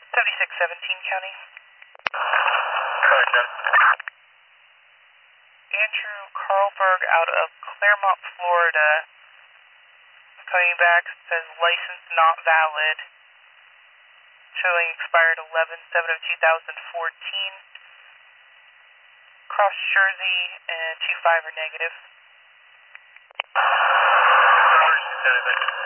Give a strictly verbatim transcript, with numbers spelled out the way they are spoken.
seventy-six seventeen County. Correction. Andrew Carlberg out of Claremont, Florida. Coming back, says license not valid. Showing expired eleven seven of two thousand fourteen. Cross Jersey and two five are negative. Robert,